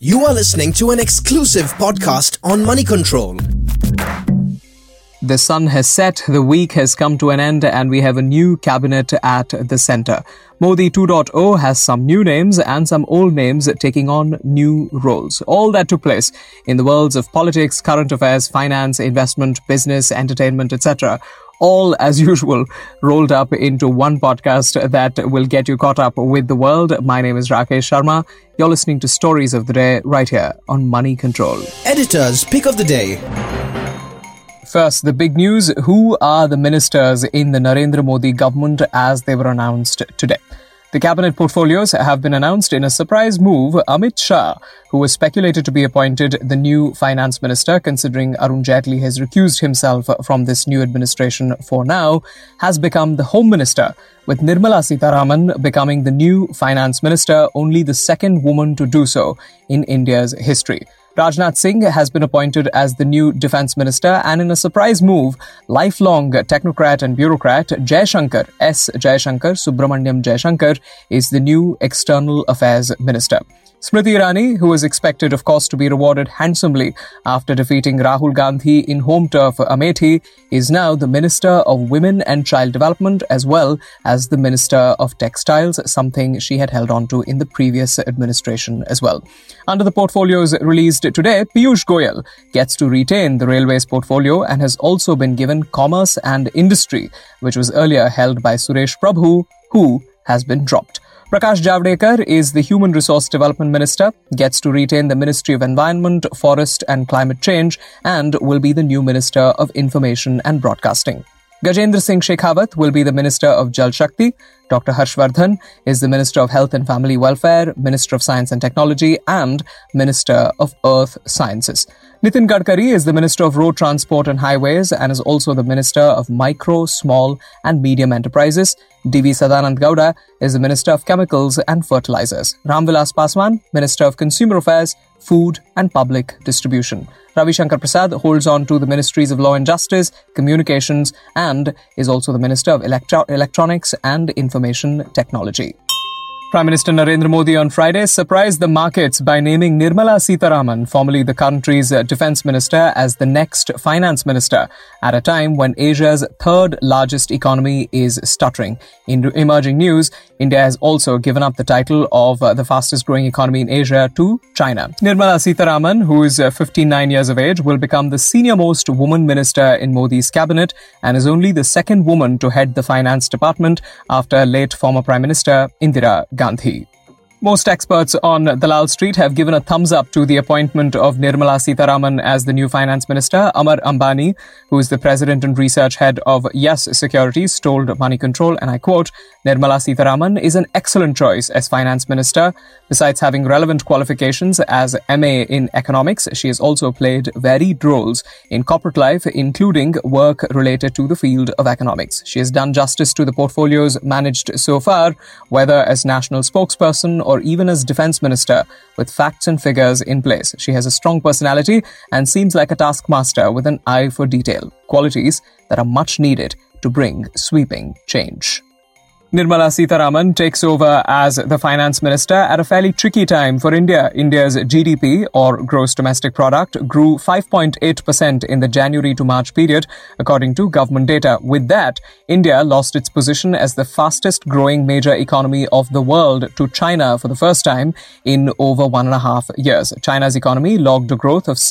You are listening to an exclusive podcast on Money Control. The sun has set, the week has come to an end, and we have a new cabinet at the centre. Modi 2.0 has some new names and some old names taking on new roles. All that took place in the worlds of politics, current affairs, finance, investment, business, entertainment, etc. All, as usual, rolled up into one podcast that will get you caught up with the world. My name is Rakesh Sharma. You're listening to Stories of the Day right here on Money Control. Editor's Pick of the Day. First, the big news. Who are the ministers in the Narendra Modi government as they were announced today? The cabinet portfolios have been announced in a surprise move. Amit Shah, who was speculated to be appointed the new finance minister, considering Arun Jaitley has recused himself from this new administration for now, has become the home minister, with Nirmala Sitharaman becoming the new finance minister, only the second woman to do so in India's history. Rajnath Singh has been appointed as the new defense minister, and in a surprise move, lifelong technocrat and bureaucrat Jaishankar, S. Jaishankar, Subramaniam Jaishankar, is the new external affairs minister. Smriti Irani, who is expected, of course, to be rewarded handsomely after defeating Rahul Gandhi in home turf Amethi, is now the Minister of Women and Child Development as well as the Minister of Textiles, something she had held on to in the previous administration as well. Under the portfolios released today, Piyush Goyal gets to retain the railways portfolio and has also been given Commerce and Industry, which was earlier held by Suresh Prabhu, who has been dropped. Prakash Javadekar is the Human Resource Development Minister, gets to retain the Ministry of Environment, Forest and Climate Change, and will be the new Minister of Information and Broadcasting. Gajendra Singh Shekhawat will be the Minister of Jal Shakti. Dr. Harshvardhan is the Minister of Health and Family Welfare, Minister of Science and Technology, and Minister of Earth Sciences. Nitin Gadkari is the Minister of Road Transport and Highways and is also the Minister of Micro, Small and Medium Enterprises. D.V. Sadanand Gowda is the Minister of Chemicals and Fertilizers. Ramvilas Paswan, Minister of Consumer Affairs, Food and Public Distribution. Ravi Shankar Prasad holds on to the Ministries of Law and Justice, Communications, and is also the Minister of Electronics and Information Technology. Prime Minister Narendra Modi on Friday surprised the markets by naming Nirmala Sitharaman, formerly the country's defense minister, as the next finance minister at a time when Asia's third largest economy is stuttering. In emerging news, India has also given up the title of the fastest growing economy in Asia to China. Nirmala Sitharaman, who is 59 years of age, will become the senior most woman minister in Modi's cabinet and is only the second woman to head the finance department after late former Prime Minister Indira Gandhi. Most experts on Dalal Street have given a thumbs up to the appointment of Nirmala Sitharaman as the new finance minister. Amar Ambani, who is the president and research head of Yes Securities, told Money Control, and I quote, Nirmala Sitharaman is an excellent choice as finance minister. Besides having relevant qualifications as MA in economics, she has also played varied roles in corporate life, including work related to the field of economics. She has done justice to the portfolios managed so far, whether as national spokesperson or even as defense minister, with facts and figures in place. She has a strong personality and seems like a taskmaster with an eye for detail, qualities that are much needed to bring sweeping change. Nirmala Sitharaman takes over as the finance minister at a fairly tricky time for India. India's GDP, or gross domestic product, grew 5.8% in the January to March period, according to government data. With that, India lost its position as the fastest growing major economy of the world to China for the first time in over 1.5 years. China's economy logged a growth of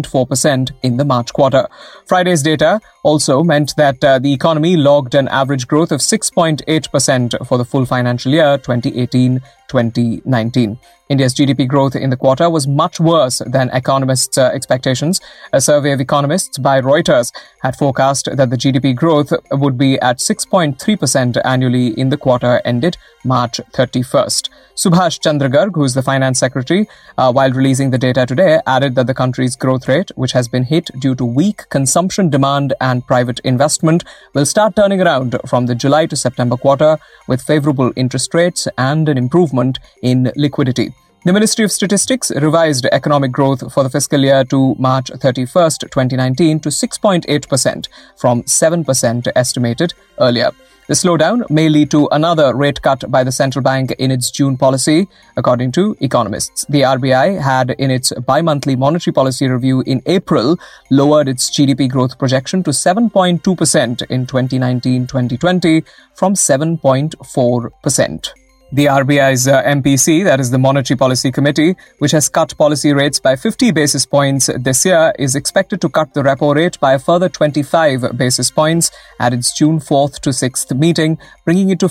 6.4% in the March quarter. Friday's data also meant that the economy logged an average growth of 6.8% for the full financial year 2018-2019. India's GDP growth in the quarter was much worse than economists' expectations. A survey of economists by Reuters had forecast that the GDP growth would be at 6.3% annually in the quarter ended March 31st. Subhash Chandra Garg, who is the finance secretary, while releasing the data today, added that the country's growth rate, which has been hit due to weak consumption demand and private investment, will start turning around from the July to September quarter with favorable interest rates and an improvement in liquidity. The Ministry of Statistics revised economic growth for the fiscal year to March 31st, 2019 to 6.8% from 7% estimated earlier. The slowdown may lead to another rate cut by the central bank in its June policy, according to economists. The RBI had, in its bi-monthly monetary policy review in April, lowered its GDP growth projection to 7.2% in 2019-2020 from 7.4%. The RBI's MPC, that is the Monetary Policy Committee, which has cut policy rates by 50 basis points this year, is expected to cut the repo rate by a further 25 basis points at its June 4th to 6th meeting, bringing it to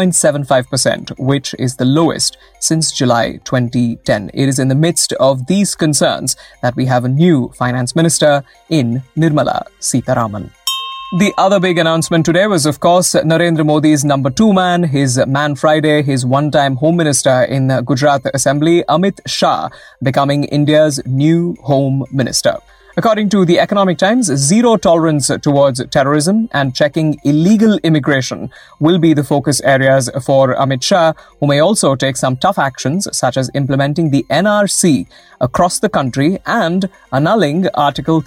5.75%, which is the lowest since July 2010. It is in the midst of these concerns that we have a new finance minister in Nirmala Sitharaman. The other big announcement today was, of course, Narendra Modi's number 2 man, his Man Friday, his one-time Home Minister in the Gujarat Assembly, Amit Shah, becoming India's new Home Minister. According to the Economic Times, zero tolerance towards terrorism and checking illegal immigration will be the focus areas for Amit Shah, who may also take some tough actions such as implementing the NRC across the country and annulling Article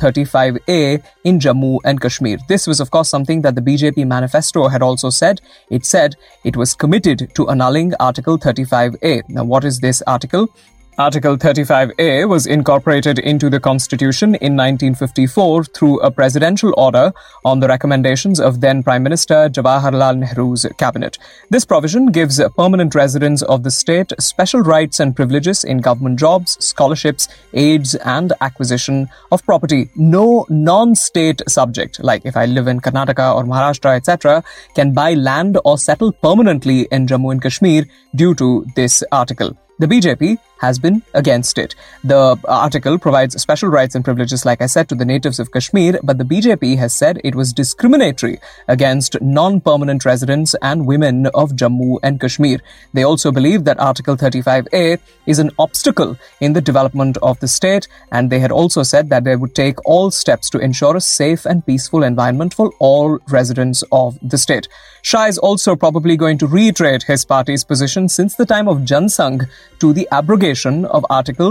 35A in Jammu and Kashmir. This was, of course, something that the BJP manifesto had also said. It said it was committed to annulling Article 35A. Now, what is this article? Article 35A was incorporated into the Constitution in 1954 through a presidential order on the recommendations of then Prime Minister Jawaharlal Nehru's cabinet. This provision gives permanent residents of the state special rights and privileges in government jobs, scholarships, aids, and acquisition of property. No non-state subject, like if I live in Karnataka or Maharashtra, etc., can buy land or settle permanently in Jammu and Kashmir due to this article. The BJP has been against it. The article provides special rights and privileges, like I said, to the natives of Kashmir, but the BJP has said it was discriminatory against non-permanent residents and women of Jammu and Kashmir. They also believe that Article 35A is an obstacle in the development of the state, and they had also said that they would take all steps to ensure a safe and peaceful environment for all residents of the state. Shah is also probably going to reiterate his party's position since the time of Jan Sangh to the abrogation of Article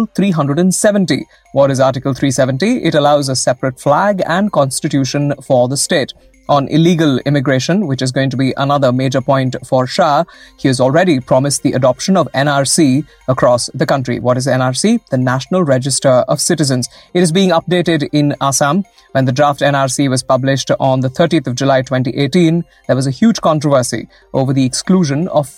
370. What is Article 370? It allows a separate flag and constitution for the state. On illegal immigration, which is going to be another major point for Shah, he has already promised the adoption of NRC across the country. What is NRC? The National Register of Citizens. It is being updated in Assam. When the draft NRC was published on the 30th of July 2018, there was a huge controversy over the exclusion of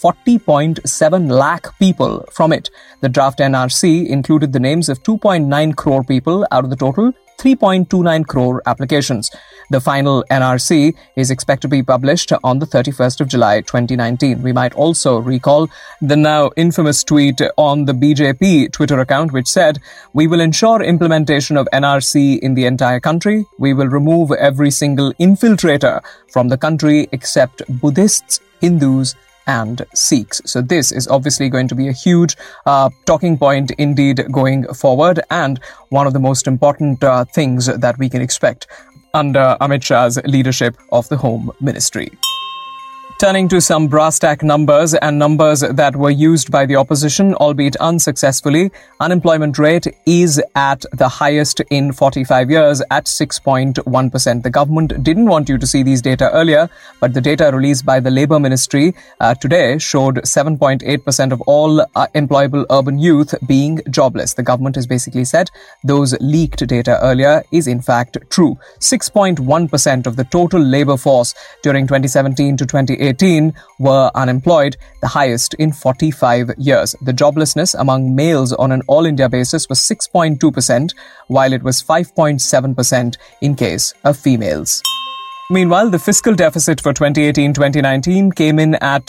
40.7 lakh people from it. The draft NRC included the names of 2.9 crore people out of the total 3.29 crore applications. The final NRC is expected to be published on the 31st of July 2019. We might also recall the now infamous tweet on the BJP Twitter account which said, "We will ensure implementation of NRC in the entire country. We will remove every single infiltrator from the country except Buddhists, Hindus, and Sikhs." So this is obviously going to be a huge talking point indeed going forward, and one of the most important things that we can expect under Amit Shah's leadership of the Home Ministry. Turning to some brass tack numbers and numbers that were used by the opposition, albeit unsuccessfully, unemployment rate is at the highest in 45 years at 6.1%. The government didn't want you to see these data earlier, but the data released by the Labour Ministry today showed 7.8% of all employable urban youth being jobless. The government has basically said those leaked data earlier is in fact true. 6.1% of the total labour force during 2017 to 2018 were unemployed, the highest in 45 years. The joblessness among males on an all-India basis was 6.2%, while it was 5.7% in case of females. Meanwhile, the fiscal deficit for 2018-2019 came in at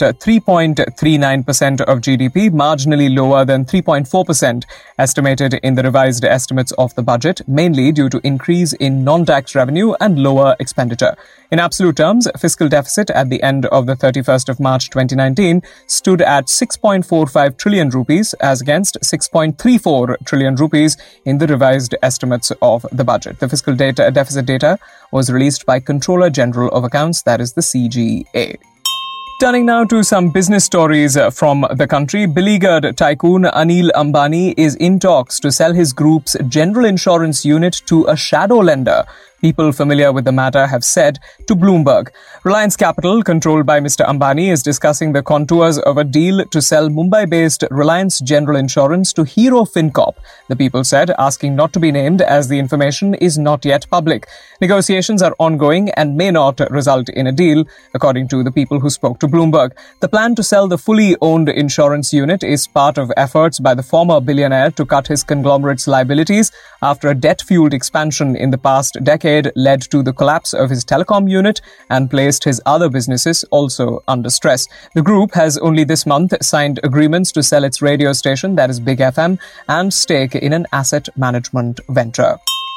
3.39% of GDP, marginally lower than 3.4% estimated in the revised estimates of the budget, mainly due to increase in non-tax revenue and lower expenditure. In absolute terms, fiscal deficit at the end of the 31st of March 2019 stood at 6.45 trillion rupees as against 6.34 trillion rupees in the revised estimates of the budget. The fiscal deficit data was released by Controller General of Accounts, that is the CGA. Turning now to some business stories from the country. Beleaguered tycoon Anil Ambani is in talks to sell his group's general insurance unit to a shadow lender People familiar with the matter have said to Bloomberg. Reliance Capital, controlled by Mr. Ambani, is discussing the contours of a deal to sell Mumbai-based Reliance General Insurance to Hero FinCorp, the people said, asking not to be named as the information is not yet public. Negotiations are ongoing and may not result in a deal, according to the people who spoke to Bloomberg. The plan to sell the fully owned insurance unit is part of efforts by the former billionaire to cut his conglomerate's liabilities after a debt-fueled expansion in the past decade led to the collapse of his telecom unit and placed his other businesses also under stress. The group has only this month signed agreements to sell its radio station, that is Big FM, and stake in an asset management venture.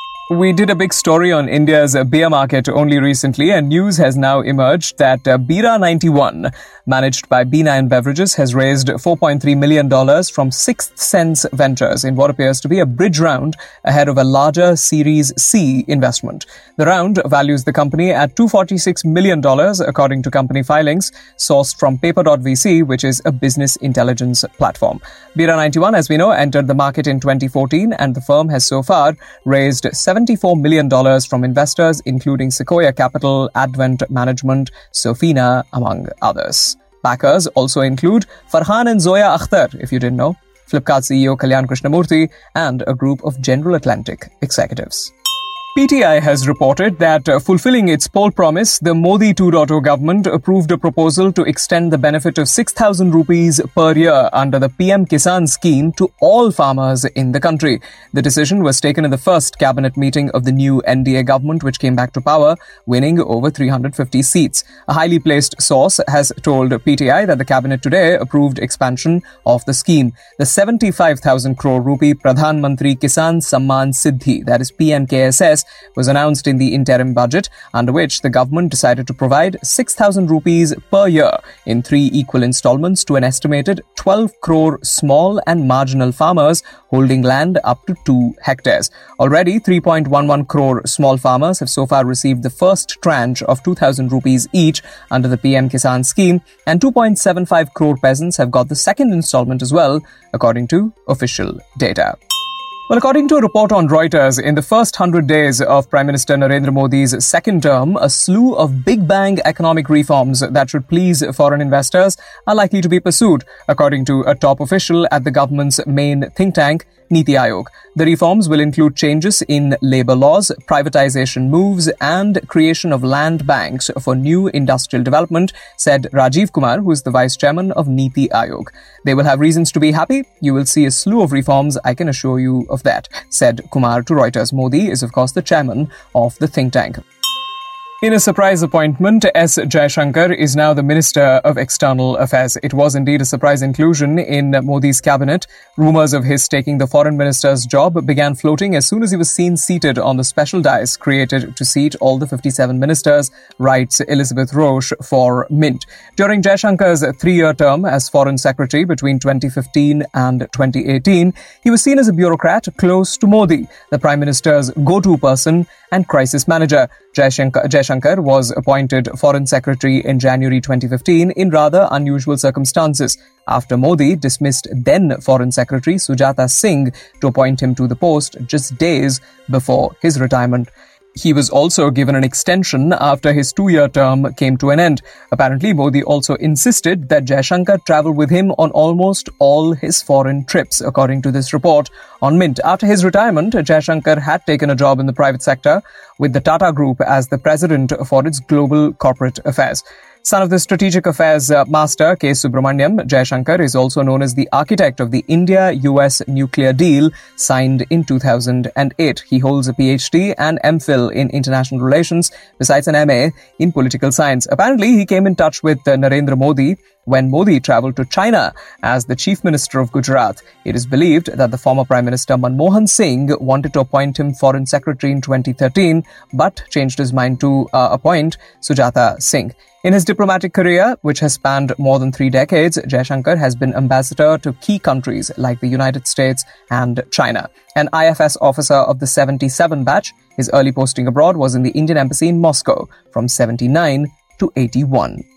We did a big story on India's beer market only recently, and news has now emerged that Bira 91, managed by B9 Beverages, has raised $4.3 million from Sixth Sense Ventures in what appears to be a bridge round ahead of a larger Series C investment. The round values the company at $246 million, according to company filings sourced from Paper.vc, which is a business intelligence platform. Bira 91, as we know, entered the market in 2014, and the firm has so far raised $74 million from investors, including Sequoia Capital, Advent Management, Sofina, among others. Backers also include Farhan and Zoya Akhtar, if you didn't know, Flipkart CEO Kalyan Krishnamurthy, and a group of General Atlantic executives. PTI has reported that, fulfilling its poll promise, the Modi 2.0 government approved a proposal to extend the benefit of 6,000 rupees per year under the PM Kisan scheme to all farmers in the country. The decision was taken in the first cabinet meeting of the new NDA government, which came back to power, winning over 350 seats. A highly placed source has told PTI that the cabinet today approved expansion of the scheme. The 75,000 crore rupee Pradhan Mantri Kisan Samman Siddhi, that is PMKSS, was announced in the interim budget, under which the government decided to provide 6,000 rupees per year in 3 equal installments to an estimated 12 crore small and marginal farmers holding land up to 2 hectares. Already, 3.11 crore small farmers have so far received the first tranche of 2,000 rupees each under the PM Kisan scheme, and 2.75 crore peasants have got the second installment as well, according to official data. Well, according to a report on Reuters, in the first 100 days of Prime Minister Narendra Modi's second term, a slew of big bang economic reforms that should please foreign investors are likely to be pursued, according to a top official at the government's main think tank, Niti Aayog. The reforms will include changes in labour laws, privatisation moves, and creation of land banks for new industrial development, said Rajiv Kumar, who is the vice chairman of Niti Aayog. They will have reasons to be happy. You will see a slew of reforms, I can assure you of that, said Kumar to Reuters. Modi is, of course, the chairman of the think tank. In a surprise appointment, S. Jaishankar is now the Minister of External Affairs. It was indeed a surprise inclusion in Modi's cabinet. Rumours of his taking the foreign minister's job began floating as soon as he was seen seated on the special dais created to seat all the 57 ministers, writes Elizabeth Roche for Mint. During Jaishankar's 3-year term as Foreign Secretary between 2015 and 2018, he was seen as a bureaucrat close to Modi, the Prime Minister's go-to person and crisis manager. Jaishankar was appointed Foreign Secretary in January 2015 in rather unusual circumstances, after Modi dismissed then Foreign Secretary Sujata Singh to appoint him to the post just days before his retirement. He was also given an extension after his 2-year term came to an end. Apparently, Modi also insisted that Jaishankar travel with him on almost all his foreign trips, according to this report on Mint. After his retirement, Jaishankar had taken a job in the private sector with the Tata Group as the president for its global corporate affairs. Son of the Strategic Affairs Master K. Subramaniam, Jaishankar is also known as the architect of the India-US nuclear deal signed in 2008. He holds a PhD and MPhil in international relations, besides an MA in political science. Apparently, he came in touch with Narendra Modi when Modi travelled to China as the Chief Minister of Gujarat. It is believed that the former Prime Minister Manmohan Singh wanted to appoint him Foreign Secretary in 2013, but changed his mind to appoint Sujata Singh. In his diplomatic career, which has spanned more than 3 decades, Jaishankar has been ambassador to key countries like the United States and China. An IFS officer of the 77 batch, his early posting abroad was in the Indian Embassy in Moscow from 79 to 81.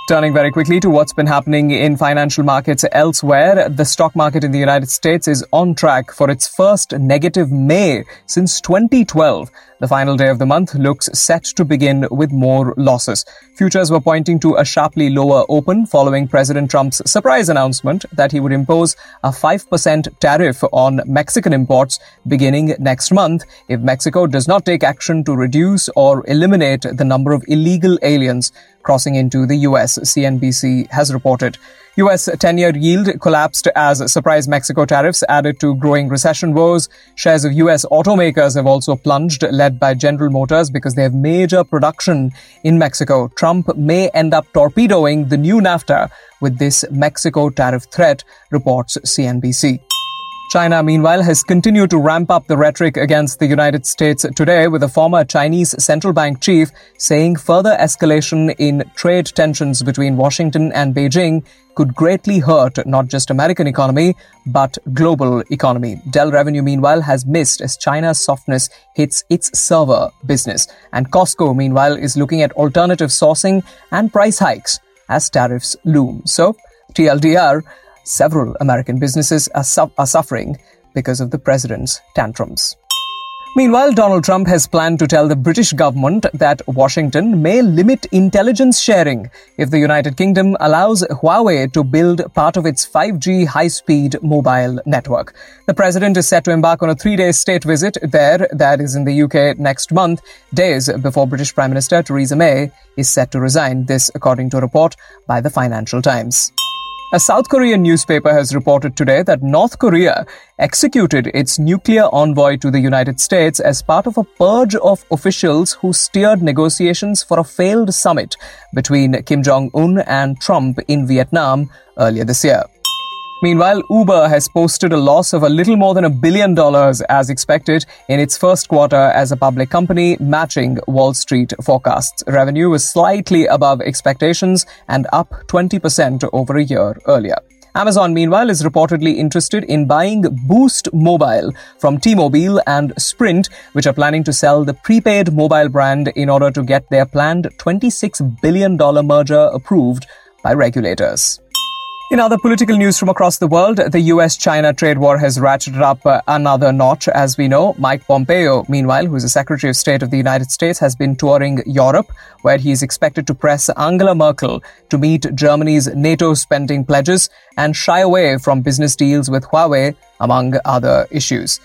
Turning very quickly to what's been happening in financial markets elsewhere, the stock market in the United States is on track for its first negative May since 2012. The final day of the month looks set to begin with more losses. Futures were pointing to a sharply lower open following President Trump's surprise announcement that he would impose a 5% tariff on Mexican imports beginning next month if Mexico does not take action to reduce or eliminate the number of illegal aliens crossing into the US, CNBC has reported. US 10-year yield collapsed as surprise Mexico tariffs added to growing recession woes. Shares of US automakers have also plunged, led by General Motors because they have major production in Mexico. Trump may end up torpedoing the new NAFTA with this Mexico tariff threat, reports CNBC. China, meanwhile, has continued to ramp up the rhetoric against the United States today, with a former Chinese central bank chief saying further escalation in trade tensions between Washington and Beijing could greatly hurt not just American economy, but global economy. Dell revenue, meanwhile, has missed as China's softness hits its server business. And Costco, meanwhile, is looking at alternative sourcing and price hikes as tariffs loom. So, TLDR, several American businesses are suffering because of the president's tantrums. Meanwhile, Donald Trump has planned to tell the British government that Washington may limit intelligence sharing if the United Kingdom allows Huawei to build part of its 5G high-speed mobile network. The president is set to embark on a 3-day state visit there, that is in the UK, next month, days before British Prime Minister Theresa May is set to resign. This, according to a report by the Financial Times. A South Korean newspaper has reported today that North Korea executed its nuclear envoy to the United States as part of a purge of officials who steered negotiations for a failed summit between Kim Jong-un and Trump in Vietnam earlier this year. Meanwhile, Uber has posted a loss of a little more than $1 billion as expected in its first quarter as a public company, matching Wall Street forecasts. Revenue was slightly above expectations and up 20% over a year earlier. Amazon, meanwhile, is reportedly interested in buying Boost Mobile from T-Mobile and Sprint, which are planning to sell the prepaid mobile brand in order to get their planned $26 billion merger approved by regulators. In other political news from across the world, the US-China trade war has ratcheted up another notch, as we know. Mike Pompeo, meanwhile, who is the Secretary of State of the United States, has been touring Europe, where he is expected to press Angela Merkel to meet Germany's NATO spending pledges and shy away from business deals with Huawei, among other issues.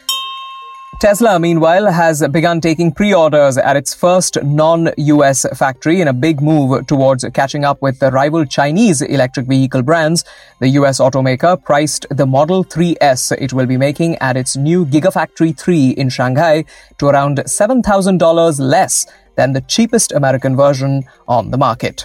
Tesla, meanwhile, has begun taking pre-orders at its first non-US factory in a big move towards catching up with the rival Chinese electric vehicle brands. The US automaker priced the Model 3S it will be making at its new Gigafactory 3 in Shanghai to around $7,000 less than the cheapest American version on the market.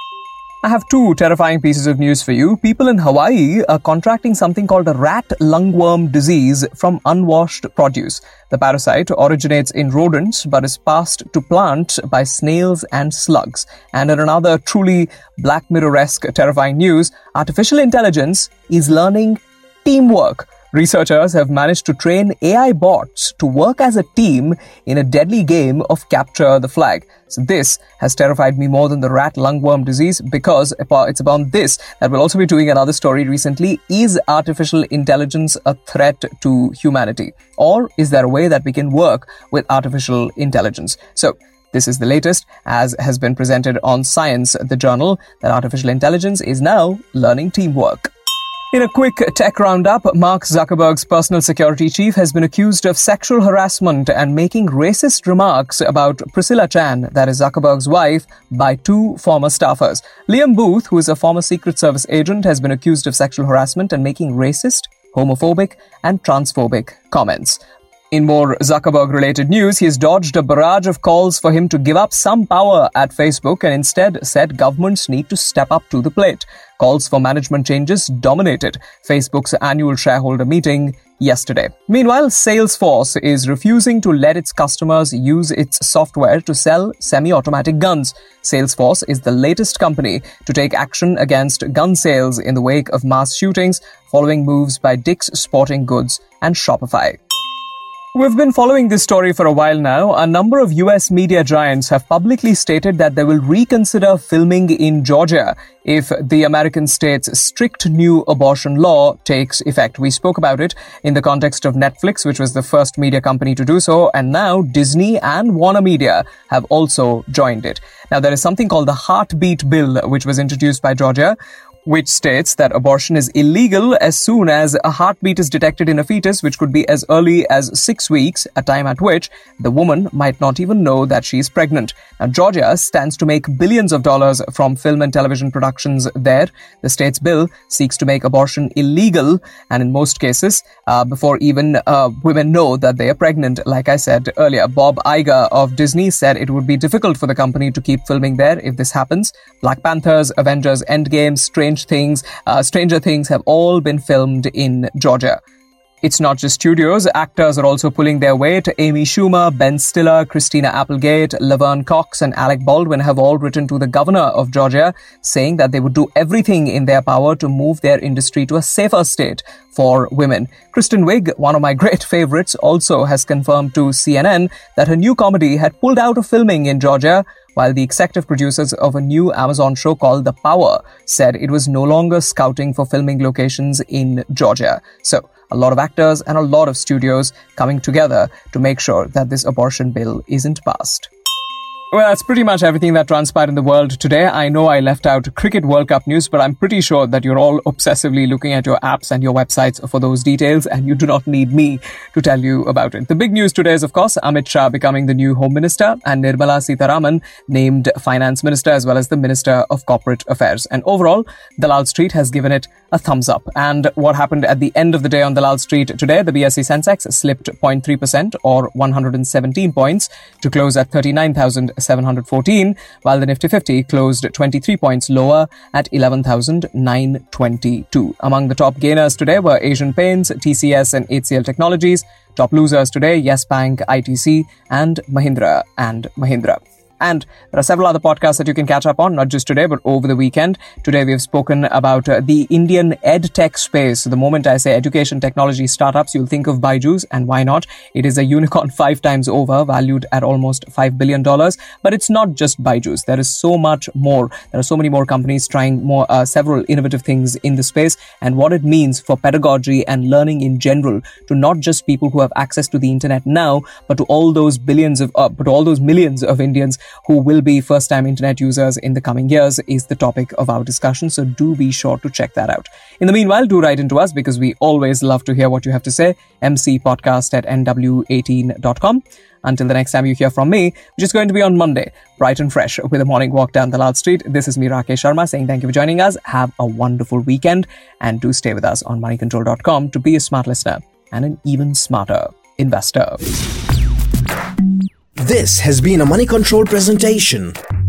I have two terrifying pieces of news for you. People in Hawaii are contracting something called a rat lungworm disease from unwashed produce. The parasite originates in rodents but is passed to plants by snails and slugs. And in another truly Black Mirror-esque terrifying news, artificial intelligence is learning teamwork. Researchers have managed to train AI bots to work as a team in a deadly game of capture the flag. So this has terrified me more than the rat lungworm disease, because it's about this that we'll also be doing another story recently. Is artificial intelligence a threat to humanity? Or is there a way that we can work with artificial intelligence? So this is the latest, as has been presented on Science, the journal, that artificial intelligence is now learning teamwork. In a quick tech roundup, Mark Zuckerberg's personal security chief has been accused of sexual harassment and making racist remarks about Priscilla Chan, that is Zuckerberg's wife, by two former staffers. Liam Booth, who is a former Secret Service agent, has been accused of sexual harassment and making racist, homophobic, and transphobic comments. In more Zuckerberg-related news, he has dodged a barrage of calls for him to give up some power at Facebook and instead said governments need to step up to the plate. Calls for management changes dominated Facebook's annual shareholder meeting yesterday. Meanwhile, Salesforce is refusing to let its customers use its software to sell semi-automatic guns. Salesforce is the latest company to take action against gun sales in the wake of mass shootings following moves by Dick's Sporting Goods and Shopify. We've been following this story for a while now. A number of US media giants have publicly stated that they will reconsider filming in Georgia if the American state's strict new abortion law takes effect. We spoke about it in the context of Netflix, which was the first media company to do so, and now Disney and Warner Media have also joined it. Now, there is something called the Heartbeat Bill, which was introduced by Georgia, which states that abortion is illegal as soon as a heartbeat is detected in a fetus, which could be as early as 6 weeks, a time at which the woman might not even know that she is pregnant. Now, Georgia stands to make billions of dollars from film and television productions there. The state's bill seeks to make abortion illegal, and in most cases, before even women know that they are pregnant. Like I said earlier, Bob Iger of Disney said it would be difficult for the company to keep filming there if this happens. Black Panthers, Avengers, Endgame, Stranger Things have all been filmed in Georgia. It's not just studios. Actors are also pulling their weight. Amy Schumer, Ben Stiller, Christina Applegate, Laverne Cox, and Alec Baldwin have all written to the governor of Georgia saying that they would do everything in their power to move their industry to a safer state for women. Kristen Wiig, one of my great favorites, also has confirmed to CNN that her new comedy had pulled out of filming in Georgia, while the executive producers of a new Amazon show called The Power said it was no longer scouting for filming locations in Georgia. So, a lot of actors and a lot of studios coming together to make sure that this abortion bill isn't passed. Well, that's pretty much everything that transpired in the world today. I know I left out Cricket World Cup news, but I'm pretty sure that you're all obsessively looking at your apps and your websites for those details, and you do not need me to tell you about it. The big news today is, of course, Amit Shah becoming the new Home Minister and Nirmala Sitharaman named Finance Minister as well as the Minister of Corporate Affairs. And overall, Dalal Street has given it a thumbs up. And what happened at the end of the day on Dalal Street today, the BSE Sensex slipped 0.3% or 117 points to close at 39,714, while the Nifty 50 closed 23 points lower at 11,922. Among the top gainers today were Asian Paints, TCS and HCL Technologies. Top losers today, Yes Bank, ITC and Mahindra and Mahindra. And there are several other podcasts that you can catch up on, not just today, but over the weekend. Today, we have spoken about the Indian EdTech space. The moment I say education technology startups, you'll think of Byju's, and why not? It is a unicorn 5 times over, valued at almost $5 billion. But it's not just Byju's. There is so much more. There are so many more companies trying several innovative things in the space, and what it means for pedagogy and learning in general to not just people who have access to the internet now, but to all those millions of Indians who will be first-time internet users in the coming years is the topic of our discussion, so do be sure to check that out. In the meanwhile, do write into us because we always love to hear what you have to say. mcpodcast@nw18.com. Until the next time you hear from me, which is going to be on Monday, bright and fresh with a morning walk down Dalal Street. This is me, Rakesh Sharma, saying thank you for joining us. Have a wonderful weekend and do stay with us on moneycontrol.com to be a smart listener and an even smarter investor. This has been a Money Control presentation.